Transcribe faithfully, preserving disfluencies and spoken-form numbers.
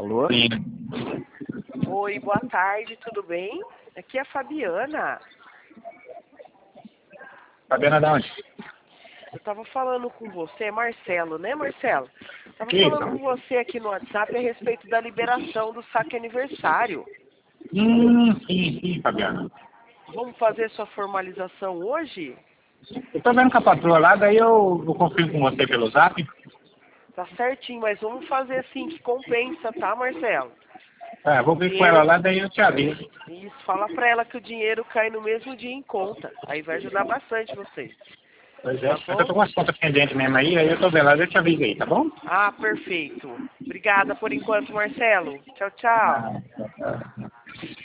Alô? Sim. Oi, boa tarde, tudo bem? Aqui é a Fabiana. Fabiana da onde? Eu tava falando com você, Marcelo, né, Marcelo? Tava Que falando isso? com você aqui no WhatsApp a respeito da liberação do saque aniversário. Hum, sim, sim, Fabiana. Vamos fazer sua formalização hoje? Eu tô vendo com a patroa lá, daí eu, eu confirmo com você pelo zap. Tá certinho, mas vamos fazer assim que compensa, tá, Marcelo? Tá, vou ver com ela lá, daí eu te aviso. Isso, fala pra ela que o dinheiro cai no mesmo dia em conta. Aí vai ajudar bastante vocês. Pois é, Tá é que eu tô bom? com as contas pendentes mesmo aí, aí eu tô vendo lá, eu te aviso aí, tá bom? Ah, perfeito. Obrigada por enquanto, Marcelo. Tchau, tchau. Ah, tá, tá.